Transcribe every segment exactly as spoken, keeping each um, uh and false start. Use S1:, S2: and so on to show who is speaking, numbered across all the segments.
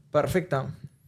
S1: Perfecte.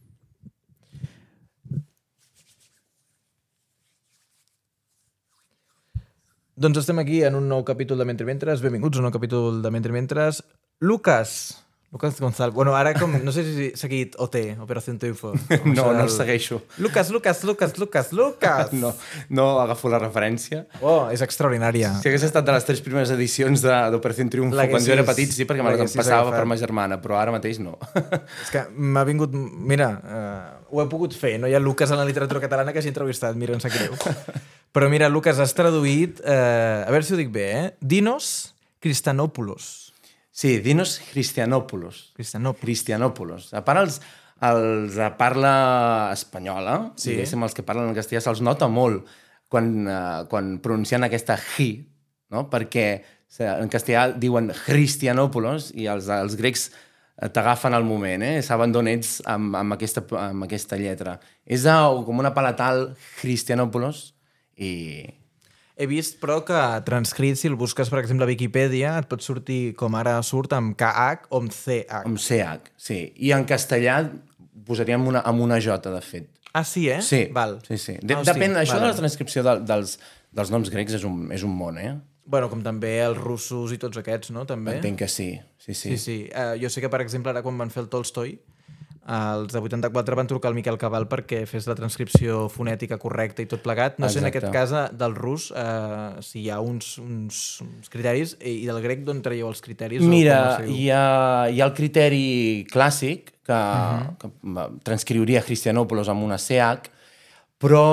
S1: Doncs estem aquí en un nou capítol de Mentre Mentres. Benvinguts a un nou capítol de Mentre Mentres. Lucas. Lucas González. Bueno, ara com... No sé si s'ha seguit O T, Operación Triunfo.
S2: No, no el segueixo.
S1: Lucas, Lucas, Lucas, Lucas, Lucas.
S2: No, no agafo la referència.
S1: Oh, és extraordinària.
S2: Si hagués estat de les tres primeres edicions d'Operación Triunfo, quan jo era petit, sí, perquè me les passava per ma germana, però ara mateix no.
S1: És que m'ha vingut... Mira, uh, ho he pogut fer. No hi ha Lucas en la literatura catalana que hagi entrevistat. Mira, em sap greu. Però mira, Lucas, has traduït... Uh, a veure si ho dic bé, eh? Dinos Christianopoulos.
S2: Sí, Dinos Christianopoulos.
S1: Christianopoulos.
S2: Christianopoulos. A part, els, els de parla espanyola, sí. Diguéssim, els que parlen en castellà, se'ls nota molt quan, uh, quan pronuncien aquesta hi, no? Perquè en castellà diuen Christianopoulos i els, els grecs t'agafen al moment, eh? Saben d'on ets amb, amb, aquesta, amb aquesta lletra. És com una palatal Christianopoulos i...
S1: He vist, però, que transcrit, si el busques, per exemple, a Viquipèdia, et pot sortir com ara surt amb K H o amb C H.
S2: Amb C H, sí. I en castellà posaríem una, amb una J, de fet.
S1: Ah, sí, eh?
S2: Sí,
S1: Val.
S2: sí, sí. De,
S1: ah,
S2: depèn,
S1: sí.
S2: Això
S1: Val.
S2: de la transcripció de, dels, dels noms grecs és un, és un món, eh?
S1: Bueno, com també els russos i tots aquests, no? També.
S2: Entenc que sí, sí, sí.
S1: Sí, sí. Uh, jo sé que, per exemple, ara quan van fer el Tolstoi, els de vuitanta-quatre van trucar al Miquel Cabal perquè fes la transcripció fonètica correcta i tot plegat. No Exacte. Sé en aquest cas del rus uh, si hi ha uns, uns, uns criteris i del grec d'on traieu els criteris?
S2: Mira, hi ha, hi ha el criteri clàssic que, uh-huh. que transcriuria Christianopoulos amb una C H, però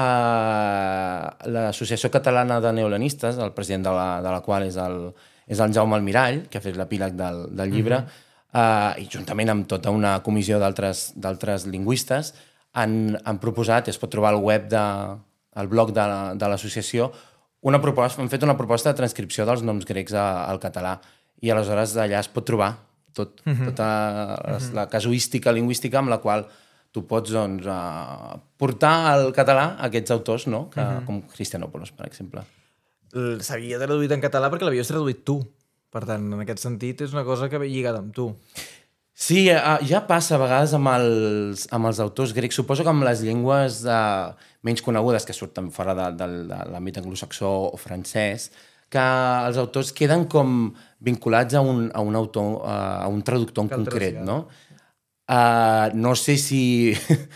S2: uh, l'Associació Catalana de Neolanistes, el president de la, de la qual és el, és el Jaume Almirall, que ha fet l'epíleg del, del llibre, uh-huh. Uh, i juntament amb tota una comissió d'altres lingüistes han, han proposat, es pot trobar al web de, al blog de, de l'associació, una proposta, han fet una proposta de transcripció dels noms grecs a, al català i aleshores allà es pot trobar tot, uh-huh. tota la, uh-huh. la casuística lingüística amb la qual tu pots doncs, uh, portar al català aquests autors, no? que, uh-huh. com Christianopoulos, per exemple.
S1: S'havia traduït en català perquè l'havies traduït tu. Per tant, en aquest sentit, és una cosa que ve lligada amb tu.
S2: Sí, ja passa a vegades amb els, amb els autors grecs. Suposo que amb les llengües uh, menys conegudes, que surten fora de, de, de l'àmbit anglosaxó o francès, que els autors queden com vinculats a un, a un, autor, uh, a un traductor en concret, no? Uh, no sé si,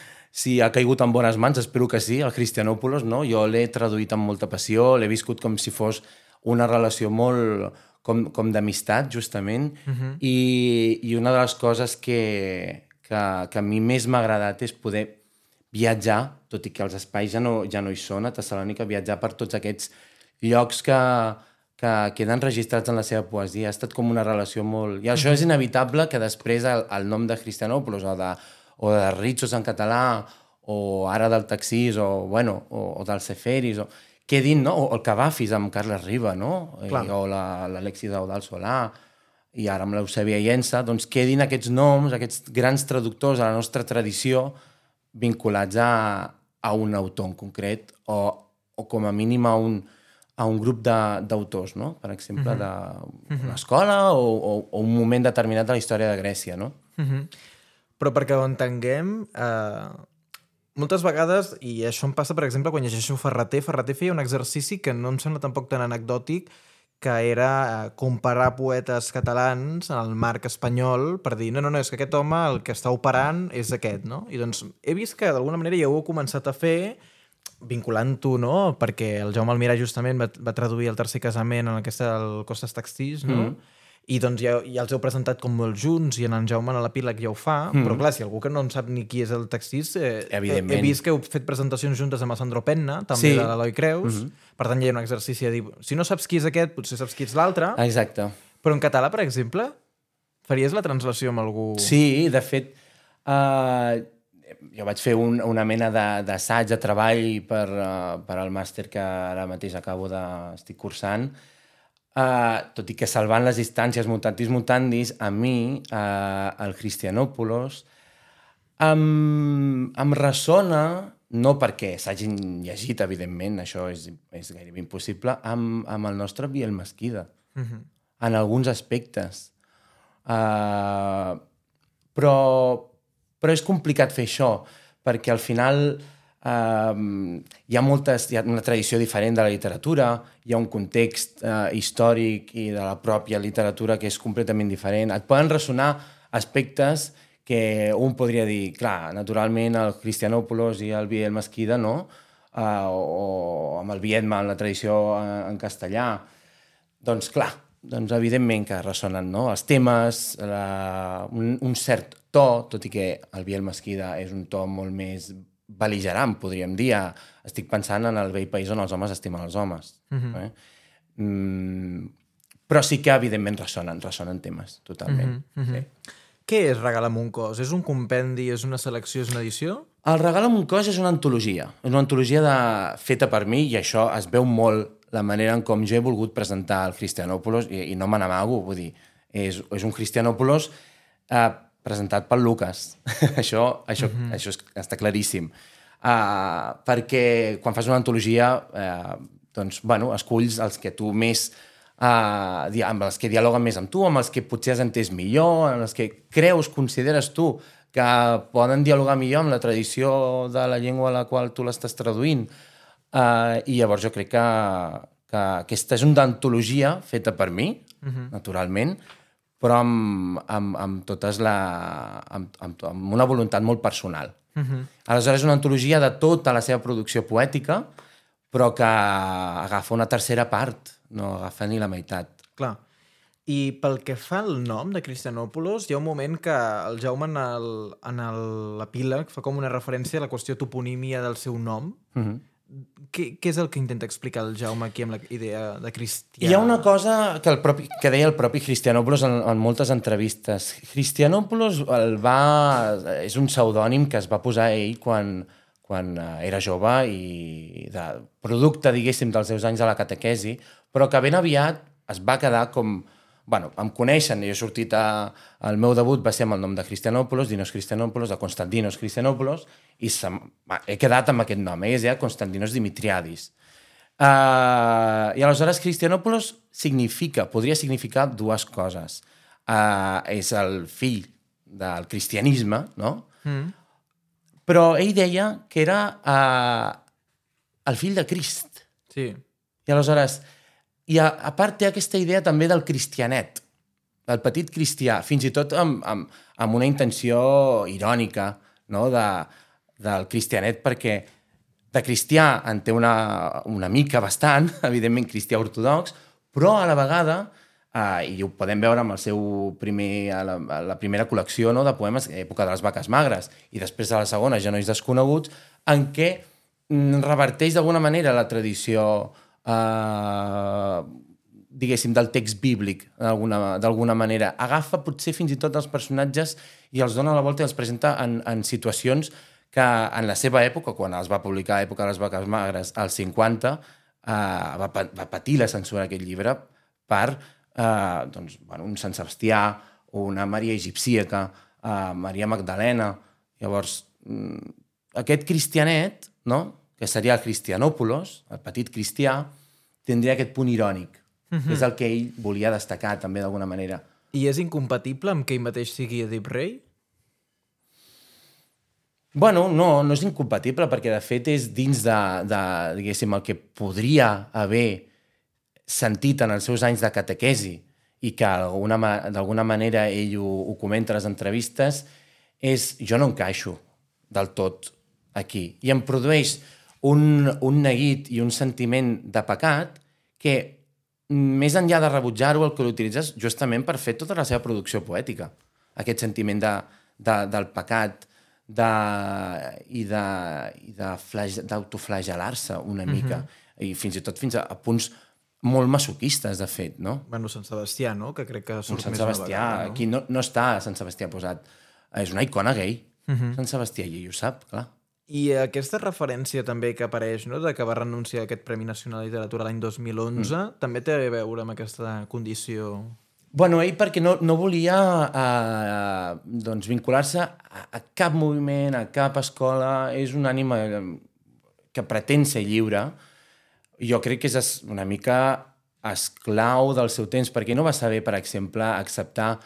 S2: si ha caigut en bones mans, espero que sí, el Christianopoulos, no? Jo l'he traduït amb molta passió, l'he viscut com si fos una relació molt... com, com d'amistat, justament, uh-huh. i, i una de les coses que, que, que a mi més m'ha agradat és poder viatjar, tot i que els espais ja no, ja no hi són, a Tessalònica, viatjar per tots aquests llocs que, que queden registrats en la seva poesia. Ha estat com una relació molt... I això uh-huh. és inevitable que després el, el nom de Christianopoulos o de, o de Ritsos en català o ara del Taxís o, bueno, o, o del Seferis o... quedin, no? O el Cavafis amb Carles Riba, no? I, o l'Alexis Eudald Solà, i ara amb l'Eusèbia Llença, doncs quedin aquests noms, aquests grans traductors de la nostra tradició vinculats a, a un autor en concret o, o com a mínim a un, a un grup d'autors, no? Per exemple, uh-huh. d'una escola o, o, o un moment determinat de la història de Grècia, no?
S1: Uh-huh. Però perquè ho entenguem... Eh... Moltes vegades, i això em passa, per exemple, quan llegeixo Ferrater, Ferrater feia un exercici que no em sembla tampoc tan anecdòtic, que era comparar poetes catalans al marc espanyol per dir, no, no, no, és que aquest home el que està operant és aquest, no? I doncs he vist que d'alguna manera ja ho heu començat a fer vinculant-ho, no? Perquè el Jaume Almirall justament va, va traduir el tercer casament en aquesta del Costes Taxís, no? Mm. I doncs ja, ja els heu presentat com molt junts i en en Jaume a l'epíleg ja ho fa, mm. però clar, si algú que no en sap ni qui és el Taxís, eh, he, he vist que heu fet presentacions juntes amb el Sandro Penna, també sí. de l'Eloi Creus, mm-hmm. per tant hi ha un exercici de dir, si no saps qui és aquest, potser saps qui és l'altre.
S2: Exacte.
S1: Però en català, per exemple, faries la translació amb algú?
S2: Sí, de fet, uh, jo vaig fer un, una mena d'assaig, de, de treball per, uh, per al màster que ara mateix acabo de... estic cursant. Uh, tot i que salvant les distàncies mutatis mutandis, a mi, uh, el Christianopoulos, em, em ressona, no perquè s'hagin llegit, evidentment, això és, és gairebé impossible, amb, amb el nostre Biel Mesquida, uh-huh. en alguns aspectes. Uh, però però és complicat fer això, perquè al final eh, hi ha moltes, hi ha una tradició diferent de la literatura, hi ha un context eh, històric i de la pròpia literatura que és completament diferent. Et poden ressonar aspectes que un podria dir, clar, naturalment el Christianopoulos i el Biel Mesquida, no? Uh, o, o amb el Viedma, en la tradició en castellà. Doncs clar, doncs evidentment que ressonen, no? Els temes, la, un, un cert to, tot i que el Biel Mesquida és un to molt més bel·ligerant, podríem dir. Estic pensant en el vell país on els homes estimen els homes. Mm-hmm. eh? mm, però sí que evidentment ressonen, ressonen temes, totalment. Mm-hmm. Sí.
S1: Què és Regal amb un cos? És un compendi, és una selecció, és una edició?
S2: El Regal amb un cos és una antologia. És una antologia de... feta per mi, i això es veu molt la manera en com jo he volgut presentar el Christianopoulos, i, i no me n'amago, vull dir, és, és un Christianopoulos eh, presentat pel Lucas. això això, mm-hmm. això està claríssim. Uh, perquè quan fas una antologia, eh, doncs, bueno, esculls els que tu més... Uh, amb els que dialoguen més amb tu, amb els que potser has entès millor, amb els que creus, consideres tu que poden dialogar millor amb la tradició de la llengua a la qual tu l'estàs traduint. Uh, I llavors jo crec que, que aquesta és una antologia feta per mi, uh-huh. naturalment, però amb, amb, amb totes la... amb, amb, amb una voluntat molt personal. Uh-huh. Aleshores és una antologia de tota la seva producció poètica, però que agafa una tercera part, no agafa ni la meitat.
S1: Clar. I pel que fa al nom de Christianopoulos, hi ha un moment que el Jaume en el, en l'epíleg fa com una referència a la qüestió toponímia del seu nom. Uh-huh. Què, què és el que intenta explicar el Jaume aquí amb la idea de cristià?
S2: Hi ha una cosa que, el propi, que deia el propi Christianopoulos en, en moltes entrevistes. Christianopoulos el va, és un pseudònim que es va posar ell quan... quan era jove i de producte, diguéssim, dels seus anys a la catequesi, però que ben aviat es va quedar com... Bueno, em coneixen, jo he sortit a... El meu debut va ser amb el nom de Christianopoulos, Dinos Christianopoulos, de Konstantinos Christianopoulos, i se... he quedat amb aquest nom, eh? És ja Konstantinos Dimitriadis. Uh, I aleshores Christianopoulos significa, podria significar dues coses. Uh, és el fill del cristianisme, no? Mm. Però ell deia que era uh, el fill de Crist.
S1: Sí.
S2: I aleshores, i a, a part té aquesta idea també del cristianet, del petit cristià, fins i tot amb, amb, amb una intenció irònica, no? de, del cristianet, perquè de cristià en té una, una mica bastant, evidentment cristià ortodox, però a la vegada... Uh, i ho podem veure amb el seu primer, la, la primera col·lecció, no?, de poemes, època de les vaques magres, i després de la segona, Genolls desconeguts, en què mm, reverteix d'alguna manera la tradició, uh, diguéssim, del text bíblic, d'alguna manera. Agafa potser fins i tot els personatges i els dona la volta i els presenta en, en situacions que en la seva època, quan els va publicar Època de les vaques magres, als cinquanta, uh, va, va patir la censura d'aquest llibre per... Uh, doncs, bueno, un Sant Sebastià, una Maria Egipcíaca, uh, Maria Magdalena. Llavors, um, aquest cristianet, no?, que seria el Christianopoulos, el petit cristià, tindria aquest punt irònic, uh-huh. que és el que ell volia destacar també d'alguna manera.
S1: I és incompatible amb que ell mateix sigui Edip Rei?
S2: Bueno, no, no és incompatible, perquè de fet és dins de, de diguéssim, el que podria haver sentit en els seus anys de catequesi i que d'alguna manera ell ho, ho comenta a les entrevistes, és jo no encaixo del tot aquí. I em produeix un, un neguit i un sentiment de pecat que, més enllà de rebutjar-ho, el que l'utilitzes justament per fer tota la seva producció poètica. Aquest sentiment de, de, del pecat de, i d'autoflagelar-se una mica. Mm-hmm. I fins i tot fins a, a punts molt masoquistes, de fet, no?
S1: Bueno, Sant Sebastià, no? Que crec que surt
S2: Sant
S1: més
S2: Sebastià,
S1: una vegada, no?
S2: Aquí no, no està Sant Sebastià posat. És una icona gay.
S1: Uh-huh.
S2: Sant Sebastià, i ell ho sap, clar.
S1: I aquesta referència també que apareix, no?, de que va renunciar a aquest Premi Nacional de Literatura l'any dos mil onze, mm. també té a veure amb aquesta condició...
S2: Bueno, ell perquè no, no volia eh, doncs, vincular-se a, a cap moviment, a cap escola. És un ànima que pretén ser lliure. Jo crec que és una mica esclau del seu temps, perquè no va saber, per exemple, acceptar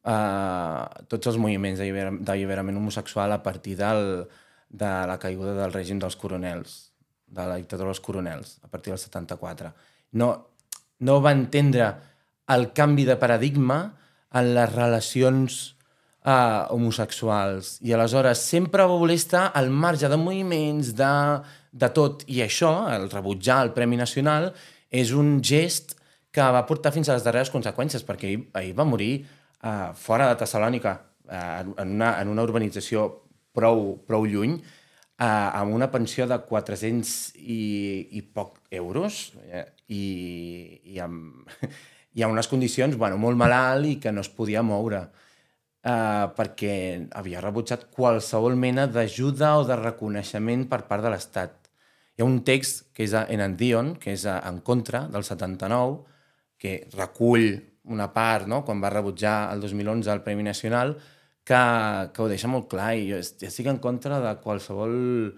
S2: uh, tots els moviments d'alliberament homosexual a partir del, de la caiguda del règim dels coronels, de la dictadura dels coronels, a partir del setanta-quatre. No, no va entendre el canvi de paradigma en les relacions uh, homosexuals i aleshores sempre va voler estar al marge de moviments, de, de tot. I això, el rebutjar el Premi Nacional, és un gest que va portar fins a les darreres conseqüències, perquè ahir, ahir va morir uh, fora de Tessalònica, uh, en, una, en una urbanització prou, prou lluny, uh, amb una pensió de quatre-cents i, i poc euros, eh, i, i, amb, i amb unes condicions bueno, molt malalt i que no es podia moure, uh, perquè havia rebutjat qualsevol mena d'ajuda o de reconeixement per part de l'Estat. Hi ha un text que és Enandion, que és en contra del setanta-nou, que recull una part, no?, quan va rebutjar el dos mil onze el Premi Nacional, que, que ho deixa molt clar. I jo estic en contra de qualsevol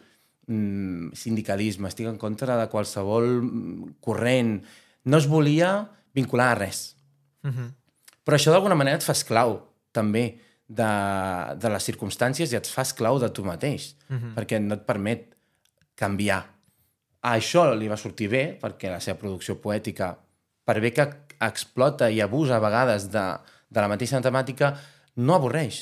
S2: mm, sindicalisme, estic en contra de qualsevol corrent. No es volia vincular a res.
S1: Uh-huh.
S2: Però això d'alguna manera et fa esclau, també, de, de les circumstàncies i et fa esclau de tu mateix, uh-huh. perquè no et permet canviar. A això li va sortir bé, perquè la seva producció poètica, per bé que explota i abusa a vegades de, de la mateixa temàtica, no avorreix.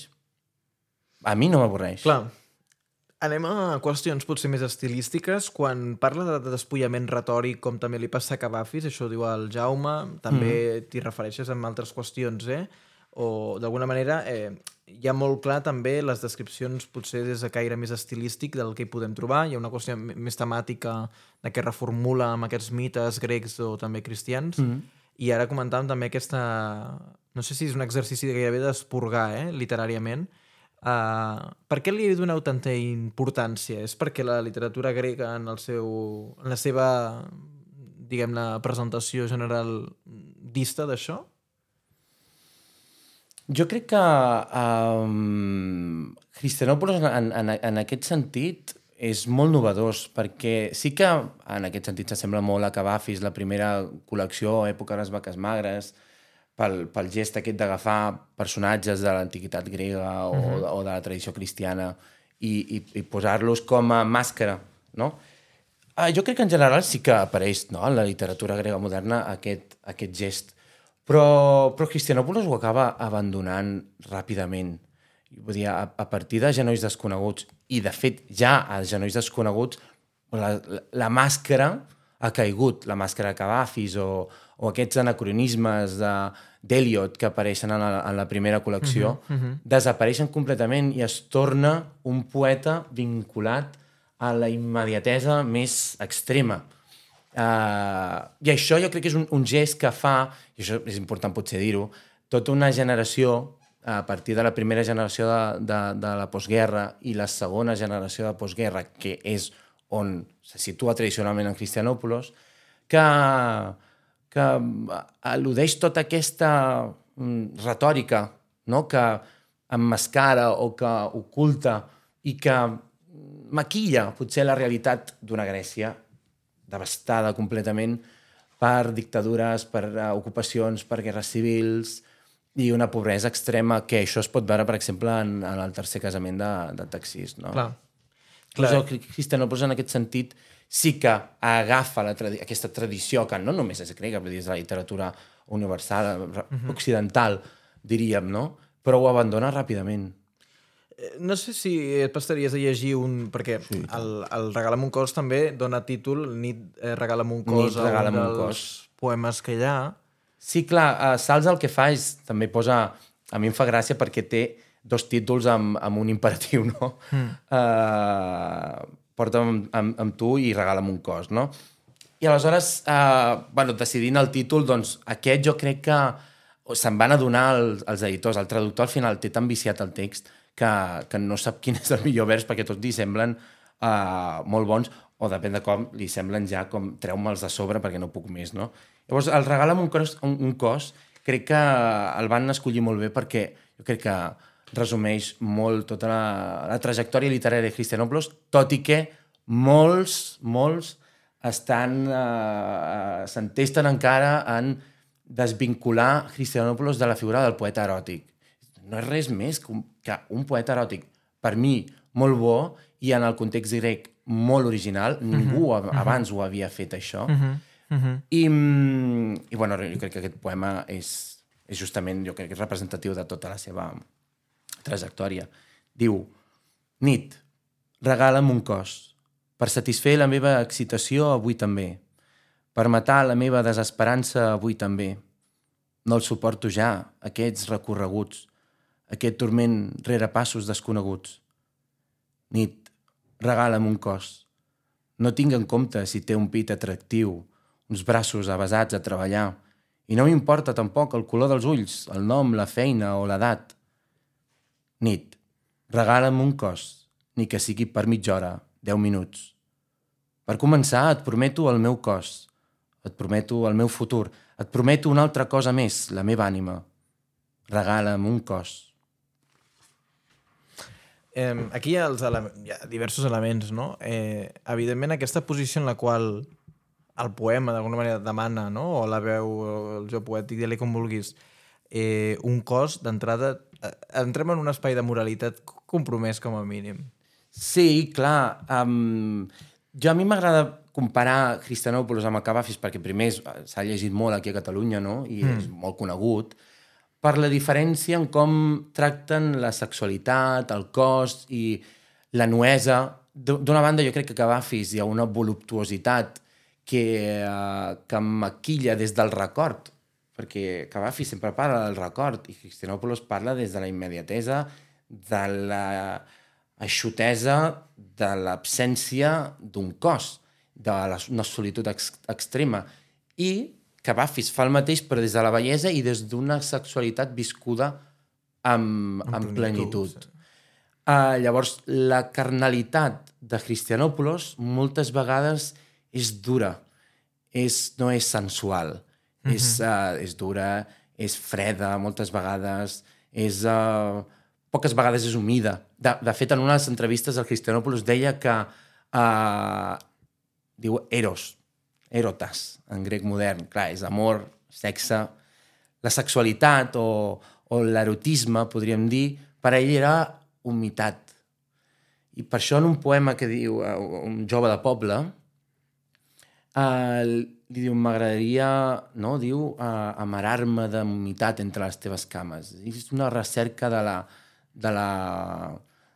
S2: A mi no m'avorreix.
S1: Clar. Anem a qüestions potser més estilístiques. Quan parla de despullament retòric, com també li passa a Cavafis, això ho diu el Jaume, també mm. t'hi refereixes amb altres qüestions, eh? O d'alguna manera eh, hi ha molt clar també les descripcions potser des de caire més estilístic del que hi podem trobar. Hi ha una qüestió més temàtica de què reformula amb aquests mites grecs o també cristians. Mm-hmm. I ara comentàvem també aquesta... No sé si és un exercici de gairebé d'esporgar, eh, literàriament. Uh, per què li doneu tanta importància? És perquè la literatura grega en, el seu, en la seva, diguem-ne, presentació general dista d'això?
S2: Jo crec que um, Christianopoulos en, en, en aquest sentit és molt novedós, perquè sí que en aquest sentit s'assembla molt a Cavafis, la primera col·lecció, època de les vaques magres, pel, pel gest aquest d'agafar personatges de l'antiguitat grega o, uh-huh. o de la tradició cristiana i, i, i posar-los com a màscara, no? Uh, jo crec que en general sí que apareix, no?, en la literatura grega moderna aquest, aquest gest. Però, però Christianopoulos ho acaba abandonant ràpidament. Vull dir, a, a partir de Genolls desconeguts, i de fet ja a Genolls desconeguts, la, la, la màscara ha caigut, la màscara de Cavafis o, o aquests anacronismes d'Eliot que apareixen en la, en la primera col·lecció, uh-huh, uh-huh. desapareixen completament i es torna un poeta vinculat a la immediatesa més extrema. Uh, I això jo crec que és un, un gest que fa, i això és important potser dir-ho, tota una generació, a partir de la primera generació de, de, de la postguerra i la segona generació de postguerra, que és on se situa tradicionalment en Christianopoulos, que, que al·ludeix tota aquesta mm, retòrica, no?, que emmascara o que oculta i que maquilla potser la realitat d'una Grècia devastada completament per dictadures, per uh, ocupacions, per guerres civils i una pobresa extrema, que això es pot veure, per exemple, en, en el tercer casament de, de Taxis, no?
S1: Clar.
S2: Clar. Christianopoulos en aquest sentit sí que agafa la tradi- aquesta tradició que no només és grega, però és de la literatura universal, uh-huh. occidental, diríem, no? Però ho abandona ràpidament.
S1: No sé si et pastaries a llegir un... Perquè sí, el, el Regala'm un cos també dona títol, Nit eh, Regala'm un cos,
S2: Nit, Regala'm un
S1: dels
S2: cos.
S1: Poemes que hi ha.
S2: Sí, clar, uh, Sals el que fa és... També posa... A mi em fa gràcia perquè té dos títols amb, amb un imperatiu, no? Mm. Uh, porta'm amb, amb tu i Regala'm un cos, no? I aleshores, uh, bueno, decidint el títol, doncs aquest jo crec que se'n van adonar els, els editors. El traductor al final té tan viciat el text que, que no sap quin és el millor vers perquè tots li semblen uh, molt bons, o depèn de com li semblen ja com treu-me'ls de sobre perquè no puc més, no? Llavors, el Regala'm un cos, un, un cos crec que el van escollir molt bé perquè jo crec que resumeix molt tota la, la trajectòria literària de Christianopoulos, tot i que molts, molts estan, uh, s'entesten encara en desvincular Christianopoulos de la figura del poeta eròtic. no és res més que un, que un poeta eròtic, per mi, molt bo, i en el context grec molt original, ningú uh -huh. abans ho havia fet, això. Uh -huh. Uh -huh. I, I, bueno, jo crec que aquest poema és, és justament, jo crec que és representatiu de tota la seva trajectòria. Diu: nit, regala'm un cos, per satisfer la meva excitació avui també, per matar la meva desesperança avui també. No el suporto ja, aquests recorreguts, aquest turment rere passos desconeguts. Nit, regala'm un cos. No tinc en compte si té un pit atractiu, uns braços avesats a treballar, i no m'importa tampoc el color dels ulls, el nom, la feina o l'edat. Nit, regala'm un cos, ni que sigui per mitja hora, deu minuts. Per començar, et prometo el meu cos, et prometo el meu futur, et prometo una altra cosa més, la meva ànima. Regala'm un cos.
S1: Eh, aquí hi ha, els hi ha diversos elements, no? Eh, evidentment, aquesta posició en la qual el poema d'alguna manera demana, no? O la veu, o el jo poètic, digue-li com vulguis, eh, un cos, d'entrada, eh, entrem en un espai de moralitat compromès com a mínim.
S2: Sí, clar. Um, jo a mi m'agrada comparar Christianopoulos amb el Cavafis perquè primer s'ha llegit molt aquí a Catalunya, no? I mm. és molt conegut, per la diferència en com tracten la sexualitat, el cos i la nuesa. D'una banda, jo crec que a Cavafis hi ha una voluptuositat que, uh, que maquilla des del record, perquè Cavafis sempre parla del record i Christianopoulos parla des de la immediatesa, de la aixutesa, de l'absència d'un cos, de la, una solitud ex, extrema. I Cavafis fa el mateix, però des de la bellesa i des d'una sexualitat viscuda amb, amb, amb plenitud. Sí. Uh, llavors, la carnalitat de Christianopoulos moltes vegades és dura, és, no és sensual, mm-hmm. és, uh, és dura, és freda moltes vegades, és, uh, poques vegades és humida. De, de fet, en unes entrevistes el Christianopoulos deia que uh, diu eros, erotas, en grec modern. Clar, és amor, sexe. La sexualitat o, o l'erotisme, podríem dir, per a ell era humitat. I per això en un poema que diu uh, un jove de poble, uh, li diu, m'agradaria, no? Diu, uh, amarar-me de humitat entre les teves cames. És una recerca de la, de la,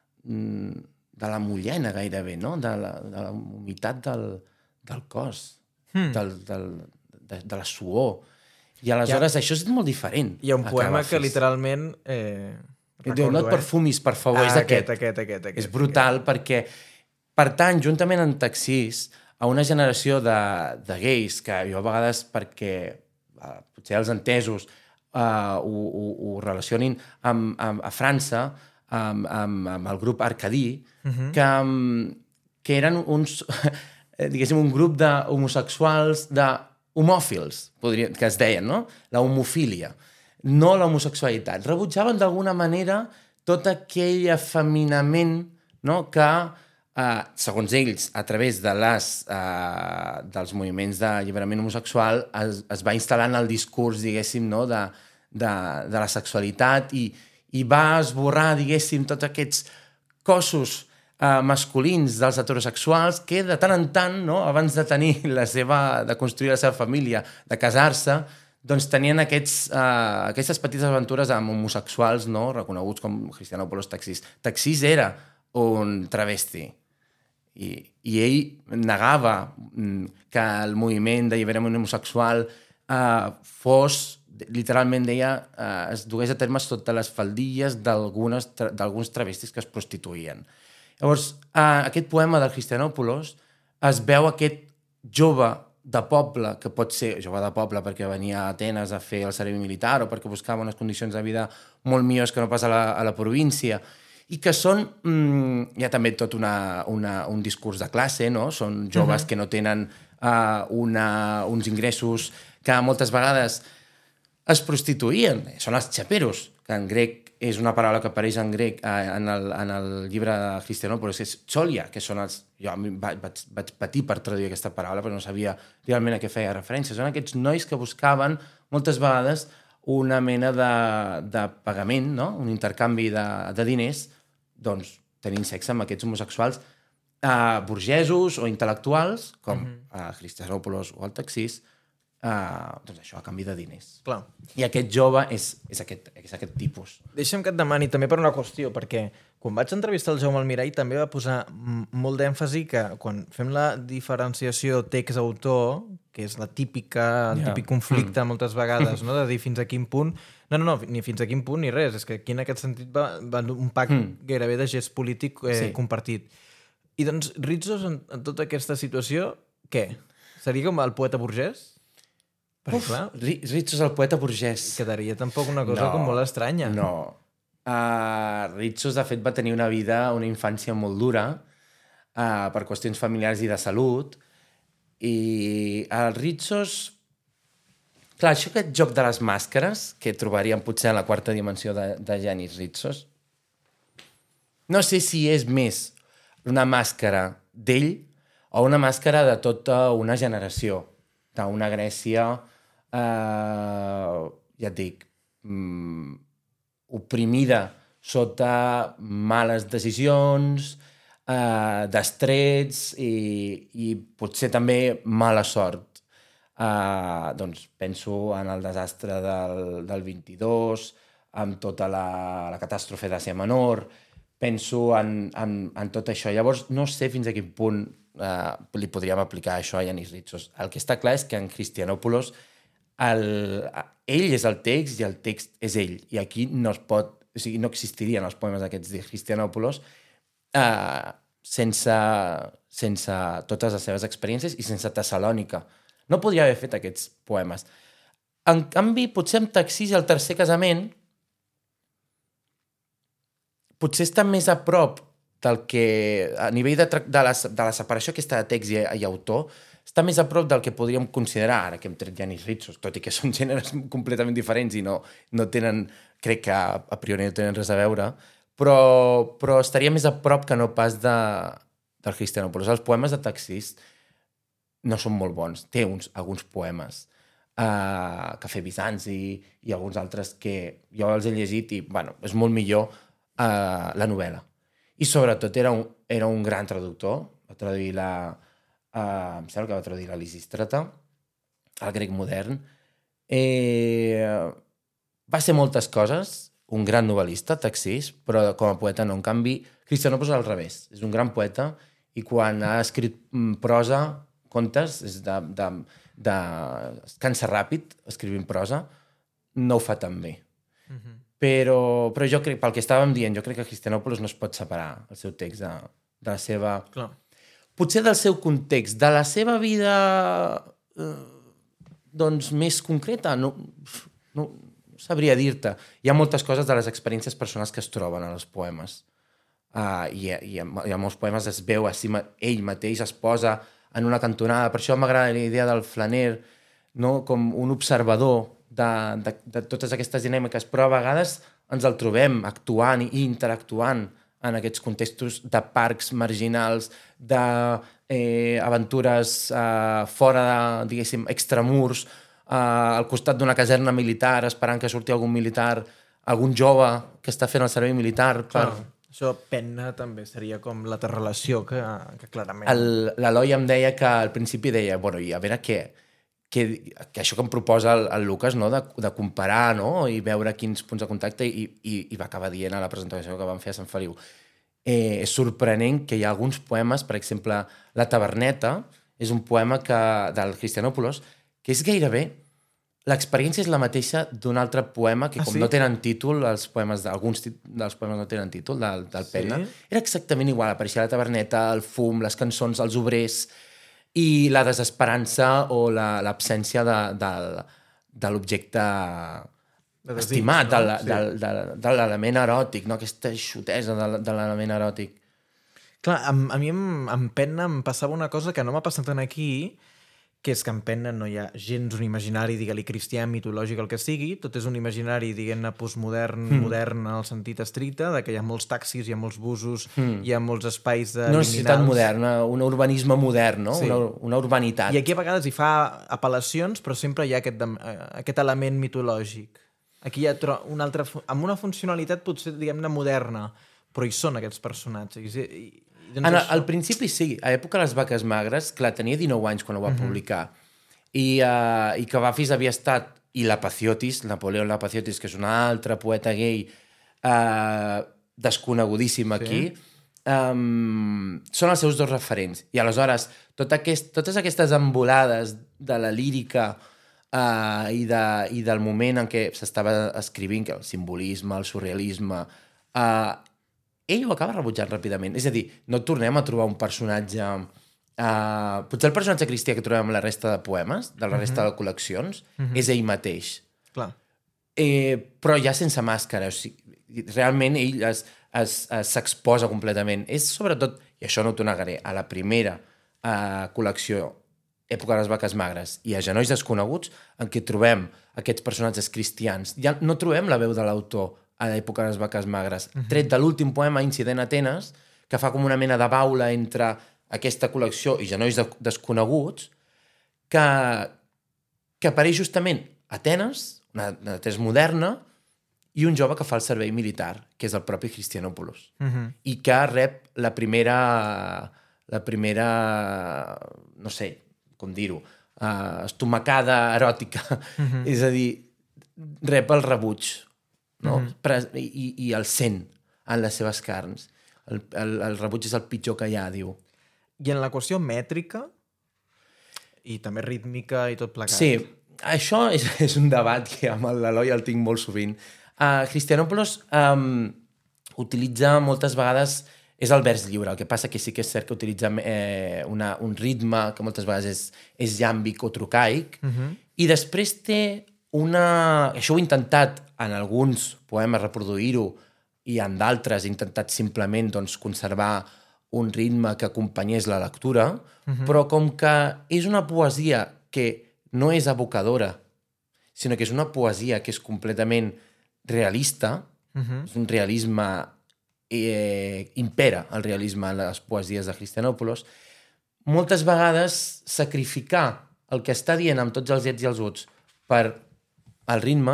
S2: de la mullena gairebé, no? De la, de la humitat del, del cos, hmm. del, del, de, de la suor. I aleshores ha, això és molt diferent.
S1: Hi ha un poema que literalment... Eh, recordo,
S2: diu, no et perfumis, per favor, ah, és aquest.
S1: Aquest, aquest, aquest.
S2: És brutal aquest. Perquè pertany, juntament amb Taxis, a una generació de, de gais que jo a vegades, perquè uh, potser els entesos uh, ho, ho, ho relacionin amb, amb, a França, amb, amb, amb el grup Arcadí, uh-huh. que, que eren uns... diguéssim, un grup d'homosexuals, d'homòfils, podria, que es deien, no? La homofília, no l'homosexualitat. Rebutjaven d'alguna manera tot aquell afeminament, no? Que, eh, segons ells, a través de les, eh, dels moviments d'alliberament homosexual, es, es va instal·lant el discurs, diguéssim, no? de, de, de la sexualitat i, i va esborrar, diguéssim, tots aquests cossos Uh, masculins dels heterosexuals que de tant en tant, no, abans de tenir la seva, de construir la seva família, de casar-se, doncs tenien aquests, uh, aquestes petites aventures amb homosexuals, no, reconeguts com Christianopoulos Taxis. Taxis era un travesti i, i ell negava que el moviment d'alliberament homosexual uh, fos, literalment deia, uh, es dugués a terme sota les faldilles d'alguns tra travestis que es prostituïen. Llavors, eh, aquest poema del Christianopoulos es veu aquest jove de poble, que pot ser jove de poble perquè venia a Atenes a fer el servei militar o perquè buscava unes condicions de vida molt millors que no pas a la, a la província, i que són, mmm, hi ha també tot una, una, un discurs de classe, no? Són joves uh-huh. que no tenen uh, una, uns ingressos que moltes vegades es prostituïen. Són els xaperos, que en grec és una paraula que apareix en grec eh, en, el, en el llibre de Christianopoulos, és xolia, que són els... Jo vaig, vaig patir per traduir aquesta paraula, però no sabia realment a què feia referència. Són aquests nois que buscaven moltes vegades una mena de, de pagament, no? Un intercanvi de, de diners, doncs tenint sexe amb aquests homosexuals uh, burgesos o intel·lectuals, com uh, uh, Christianopoulos o el Taxís, uh, doncs això, a canvi de diners.
S1: Clar.
S2: I aquest jove és, és, aquest, és aquest tipus.
S1: Deixa'm que et demani també per una qüestió, perquè quan vaig entrevistar el Jaume Almirall també va posar molt d'èmfasi que quan fem la diferenciació text-autor, que és la típica, el yeah. típic conflicte mm. moltes vegades, no? De dir fins a quin punt... No, no, no, ni fins a quin punt ni res. És que aquí en aquest sentit va, va un pack mm. gairebé de gest polític eh, sí. compartit. I doncs Ritsos, en, en tota aquesta situació, què? Seria com el poeta burgès? Perquè,
S2: Uf,
S1: clar,
S2: Ritsos el poeta burgès.
S1: quedaria tampoc una cosa
S2: no,
S1: com molt estranya.
S2: No. Uh, Ritsos, de fet, va tenir una vida, una infància molt dura uh, per qüestions familiars i de salut. I el Ritsos... Clar, això aquest joc de les màscares, que trobaríem potser en la quarta dimensió de, de Yanis Ritsos, no sé si és més una màscara d'ell o una màscara de tota una generació, d'una Grècia, eh, ja et dic, mm, oprimida sota males decisions, eh, destrets i, i potser també mala sort. Uh, doncs penso en el desastre del, del vint-i-dos, amb tota la, la catàstrofe d'Àsia Menor, penso en, en, en tot això. Llavors, no sé fins a quin punt uh, li podríem aplicar això a Yanis Ritsos. El que està clar és que en Christianopoulos el, ell és el text i el text és ell. I aquí no es pot, o sigui, no existirien els poemes aquests de Christianopoulos uh, sense, sense totes les seves experiències i sense Tessalònica. No podria haver fet aquests poemes. En canvi, potser amb Taxís i el tercer casament potser està més a prop del que, a nivell de, de, la, de la separació aquesta de text i, i autor, està més a prop del que podríem considerar, ara que hem tret Yanis Ritsos, tot i que són gèneres completament diferents i no, no tenen, crec que a, a priori no tenen res a veure, però, però estaria més a prop que no pas de, del Christianopoulos. Els poemes de Taxís no són molt bons. Té uns, alguns poemes, uh, Cafè Bizanci i alguns altres que jo els he llegit i, bueno, és molt millor uh, la novel·la. I sobretot era un, era un gran traductor. Va traduir la... Uh, em sembla que va traduir la Lisístrata, el grec modern. Eh, va ser moltes coses, un gran novel·lista, Taxís, però com a poeta no. En canvi, Christianopoulos al revés. És un gran poeta i quan ha escrit prosa, contes, és de, de, de... es cansa ràpid escrivint prosa, no ho fa tan bé. Uh-huh. Però, però jo crec, pel que estàvem dient, jo crec que Christianopoulos no es pot separar el seu text de, de la seva...
S1: Clar.
S2: Potser del seu context, de la seva vida eh, doncs més concreta, no, no sabria dir-te. Hi ha moltes coses de les experiències personals que es troben en els poemes. Uh, i, i, I en molts poemes es veu a si ma, ell mateix, es posa en una cantonada. Per això m'agrada la idea del flaner, no? Com un observador de, de, de totes aquestes dinàmiques, però a vegades ens el trobem actuant i interactuant en aquests contextos de parcs marginals, d'aventures eh, eh, fora de, diguéssim, extramurs, eh, al costat d'una caserna militar, esperant que surti algun militar, algun jove que està fent el servei militar. Per...
S1: Clar. Això, penna, també seria com la relació que, que clarament...
S2: L'Eloi em deia que al principi deia, bueno, i a veure què, que, que això que em proposa el, el Lucas, no? de, de comparar, no? I veure quins punts de contacte, i, i, i va acabar dient a la presentació que vam fer a Sant Feliu. Eh, és sorprenent que hi ha alguns poemes, per exemple, La Taverneta, és un poema que, del Christianopoulos, que és gairebé... L'experiència és la mateixa d'un altre poema que, com ah, sí? no tenen títol, els poemes de, alguns dels poemes no tenen títol, del, del Penna, sí? Era exactament igual. Apareixia la taverneta, el fum, les cançons, els obrers i la desesperança o l'absència la, de, de, de l'objecte estimat, no? de, sí. de, de, de l'element eròtic, no? Aquesta xutesa de, de l'element eròtic.
S1: Clar, a, a mi amb, amb Penna em passava una cosa que no m'ha passat en aquí, que és que en Penna no hi ha gens un imaginari, digue-li cristià, mitològic, el que sigui, tot és un imaginari, diguem-ne, postmodern, mm. modern en el sentit estricte, de que hi ha molts taxis, hi ha molts busos, mm. hi ha molts espais de
S2: no és ciutat moderna, un urbanisme modern, no? Sí. Una, una urbanitat.
S1: I aquí a vegades hi fa apel·lacions, però sempre hi ha aquest, de, aquest element mitològic. Aquí hi ha una altra, amb una funcionalitat potser, diguem-ne, moderna, però hi són aquests personatges. I, i, i doncs
S2: en,
S1: això...
S2: Al principi sí, a època de les vaques magres, clar, tenia dinou anys quan ho va uh-huh. publicar, i, uh, i Cavafis havia estat, i Lapaciotis, Napoleon Lapaciotis, que és un altre poeta gay, uh, desconegudíssim aquí, sí. um, són els seus dos referents. I aleshores, tot aquest, totes aquestes embolades de la lírica Uh, i, de, i del moment en què s'estava escrivint, que el simbolisme, el surrealisme, uh, ell ho acaba rebutjant ràpidament. És a dir, no tornem a trobar un personatge... Uh, potser el personatge cristià que trobem en la resta de poemes, de la uh-huh. resta de col·leccions, uh-huh. és ell mateix.
S1: Clar.
S2: Eh, però ja sense màscara. O sigui, realment ell es, es, es, s'exposa completament. És sobretot, i això no t'ho negaré, a la primera uh, col·lecció Època de les vaques magres i a Genolls desconeguts, en què trobem aquests personatges cristians. Ja no trobem la veu de l'autor a l'Època de les vaques magres, uh-huh. tret de l'últim poema Incident a Atenes, que fa com una mena de baula entre aquesta col·lecció i Genolls de desconeguts, que, que apareix justament a Atenes, una, una Atenes moderna, i un jove que fa el servei militar, que és el propi Christianopoulos, uh-huh. i que rep la primera... la primera... no sé... com dir-ho, uh, estomacada eròtica. Uh-huh. És a dir, rep el rebuig, no? Uh-huh. I, i el sent en les seves carns. El, el, el rebuig és el pitjor que hi ha, diu.
S1: I en la qüestió mètrica, i també rítmica i tot plegat.
S2: Sí, això és, és un debat que amb l'Eloi el tinc molt sovint. Uh, Christianopoulos um, utilitza moltes vegades... És el vers lliure, el que passa que sí que és cert que utilitza eh, una, un ritme que moltes vegades és, és llàmbic o trucaic, uh-huh. i després té una... Això ho he intentat en alguns poemes reproduir-ho, i en d'altres he intentat simplement doncs, conservar un ritme que acompanyés la lectura, uh-huh. però com que és una poesia que no és evocadora, sinó que és una poesia que és completament realista, uh-huh. és un realisme... Eh, impera el realisme en les poesies de Christianopoulos, moltes vegades sacrificar el que està dient amb tots els ets i els uts per el ritme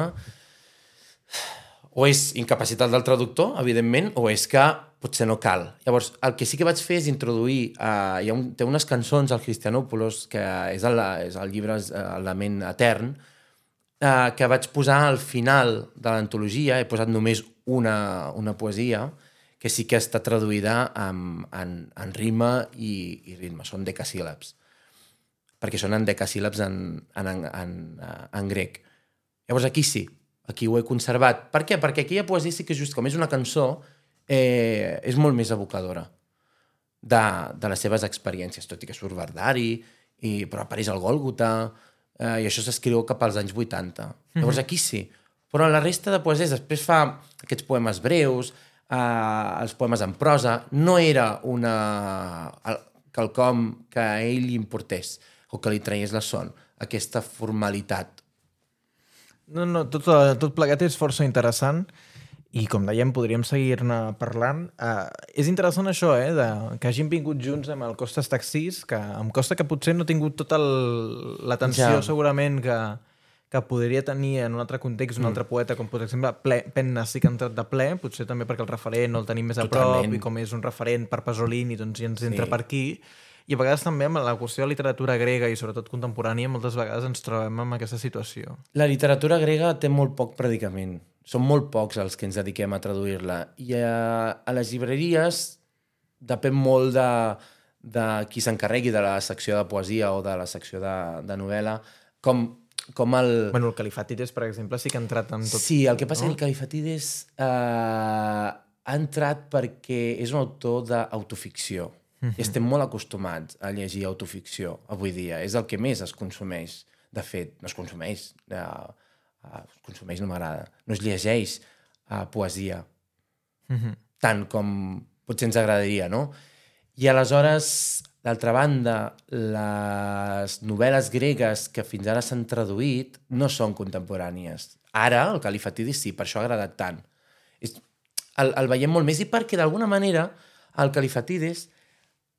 S2: o és incapacitat del traductor, evidentment, o és que potser no cal. Llavors, el que sí que vaig fer és introduir... Eh, hi ha un, té unes cançons al Christianopoulos, que és el, és el llibre El lament etern, eh, que vaig posar al final de l'antologia, he posat només una, una poesia, que sí que està traduïda en, en, en rima i, i ritme, són decasíl·labs, perquè són en decasíl·labs en, en, en, en, en grec. Llavors aquí sí, aquí ho he conservat. Per què? Perquè aquí hi ha poesia sí que just com és una cançó, eh, és molt més evocadora de, de les seves experiències, tot i que surt Bardari, i, però apareix el Gòlgota, eh, i això s'escriu cap als anys vuitanta. Mm-hmm. Llavors aquí sí, però en la resta de poesies després fa aquests poemes breus, Uh, els poemes en prosa, no era una... quelcom que a ell li importés o que li traies la son, aquesta formalitat.
S1: No, no, tot, tot plegat és força interessant i, com dèiem, podríem seguir-ne parlant. Uh, és interessant això, eh, de, que hagin vingut junts amb el Costas Taxis, que em costa que potser no ha tingut tota l'atenció ja. segurament que... que podria tenir en un altre context un altre poeta, com per exemple Penna sí que ha entrat de ple, potser també perquè el referent no el tenim més a Totalment. prop, i com és un referent per Pasolini, doncs ja ens entra sí. per aquí. I a vegades també amb la qüestió de la literatura grega i sobretot contemporània, moltes vegades ens trobem en aquesta situació.
S2: La literatura grega té molt poc predicament. Són molt pocs els que ens dediquem a traduir-la. I a, a les llibreries depèn molt de, de qui s'encarregui de la secció de poesia o de la secció de, de novel·la, com... com el...
S1: Bueno, el Califatides, per exemple, sí que ha entrat en tot...
S2: Sí, el que passa no? és que el Califatides eh, ha entrat perquè és un autor d'autoficció. Mm-hmm. I estem molt acostumats a llegir autoficció avui dia. És el que més es consumeix. De fet, no es consumeix. Eh, eh, es consumeix no m'agrada. No es llegeix eh, poesia. Mm-hmm. Tant com potser ens agradaria, no? I aleshores... D'altra banda, les novel·les gregues que fins ara s'han traduït no són contemporànies. Ara, el Califatides sí, per això ha agradat tant. És, el, el veiem molt més i perquè, d'alguna manera, el Califatides,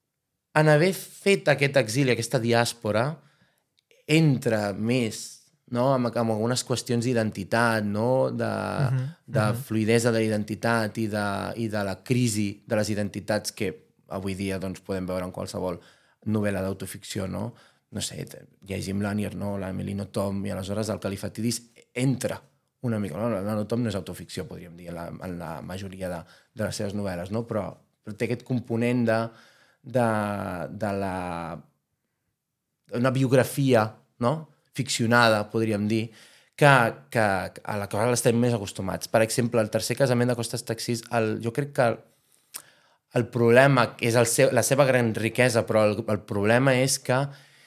S2: en haver fet aquest exili, aquesta diàspora, entra més, no? amb, amb algunes qüestions d'identitat, no? de, uh -huh. de fluidesa de l'identitat i de, i de la crisi de les identitats que avui dia doncs, podem veure en qualsevol novel·la d'autoficció, no? No sé, llegim l'Anier, no? l'Emily Nothomb, i aleshores el Califatidis entra una mica. No? La Nothomb no és autoficció, podríem dir, en la, en la majoria de, de les seves novel·les, no? però, però té aquest component de, de, de la... una biografia, no? ficcionada, podríem dir, que, que, a la qual estem més acostumats. Per exemple, el tercer casament de Costas Taxis, el, jo crec que el, el problema és el seu, la seva gran riquesa, però el, el problema és que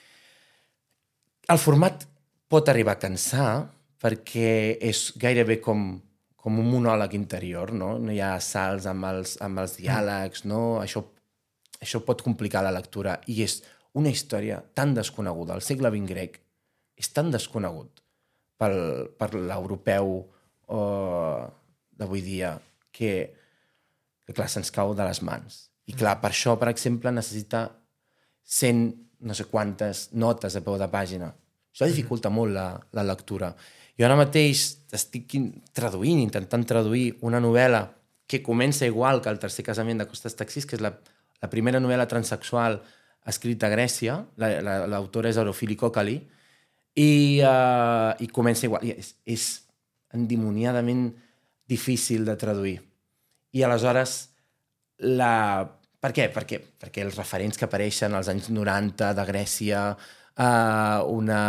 S2: el format pot arribar a cansar perquè és gairebé com, com un monòleg interior, no? No hi ha salts amb els, amb els diàlegs, no? Això, això pot complicar la lectura i és una història tan desconeguda. El segle vint grec és tan desconegut pel, per l'europeu uh, d'avui dia que, que clar, se'ns cau de les mans. I clar, per això, per exemple, necessita cent no sé quantes notes a peu de pàgina. Això dificulta molt la, la lectura. Jo ara mateix estic traduint, intentant traduir una novel·la que comença igual que el tercer casament de Costas Taxis, que és la, la primera novel·la transsexual escrita a Grècia, l'autora és Eurofili Kokali, i, uh, i comença igual. I és, és endimoniadament difícil de traduir. I aleshores, la... per què? Perquè, perquè els referents que apareixen als anys noranta de Grècia, uh,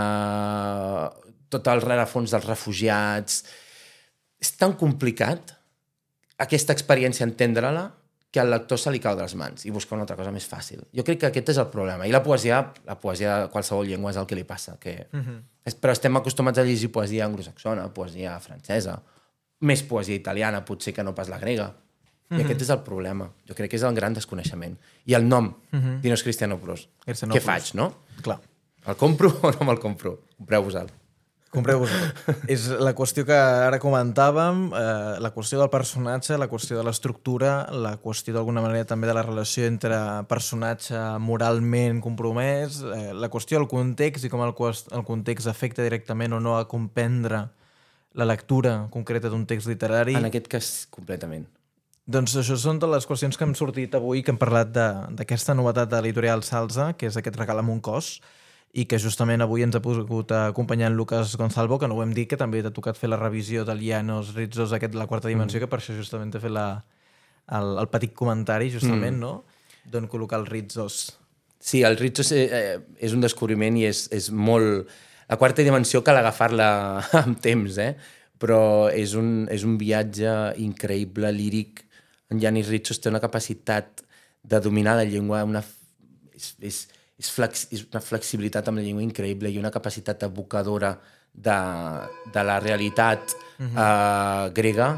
S2: una... tot el rerefons dels refugiats... És tan complicat aquesta experiència entendre-la que al lector se li cau de les mans i busca una altra cosa més fàcil. Jo crec que aquest és el problema. I la poesia, la poesia de qualsevol llengua és el que li passa. Que... Uh-huh. Però estem acostumats a llegir poesia anglosaxona, poesia francesa, més poesia italiana, potser que no pas la grega. I uh-huh. aquest és el problema. Jo crec que és el gran desconeixement. I el nom, uh-huh. Dinos Christianopoulos. Què faig, no?
S1: Clar.
S2: El compro o no me'l compro? Compreu-vos-el.
S1: Compreu-vos-el. És la qüestió que ara comentàvem, eh, la qüestió del personatge, la qüestió de l'estructura, la qüestió d'alguna manera també de la relació entre personatge moralment compromès, eh, la qüestió del context i com el, el context afecta directament o no a comprendre la lectura concreta d'un text literari.
S2: En aquest cas, completament.
S1: Doncs això són totes les qüestions que hem sortit avui, que hem parlat d'aquesta novetat de l'editorial Salza, que és aquest Regal amb un cos, i que justament avui ens ha pogut acompanyar en Lucas Gonzalvo, que no ho hem dit, que també t'ha tocat fer la revisió del Llanos Rizos, aquest de la quarta dimensió, mm. que per això justament t'ha fet la, el, el petit comentari, justament, mm. no? D'on col·locar els Rizos.
S2: Sí, el Rizos eh, és un descobriment i és, és molt... La quarta dimensió cal agafar-la amb temps, eh? Però és un, és un viatge increïble, líric. En Yanis Rizos té una capacitat de dominar la llengua, una... és, és, És, flex, és una flexibilitat amb la llengua increïble i una capacitat evocadora de, de la realitat uh-huh. uh, grega,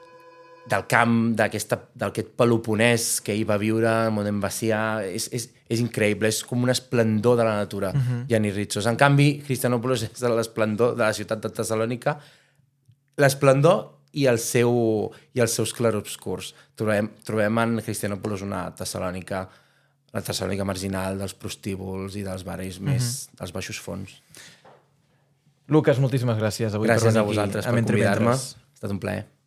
S2: del camp, d'aquest Peloponès que hi va viure, Modem Bacià, és, és, és increïble, és com un esplendor de la natura, uh-huh. Yanis Rizos. En canvi, Christianopoulos és l'esplendor de la ciutat de Tessalònica, l'esplendor i, el seu, i els seus clarobscurs. Trobem, trobem en Christianopoulos una Tessalònica la Tessalònica marginal, dels prostíbuls i dels barris més uh-huh. dels baixos fons.
S1: Lucas, moltíssimes gràcies avui
S2: gràcies
S1: per venir
S2: a vosaltres
S1: aquí,
S2: per convidar-me. Ha estat un plaer.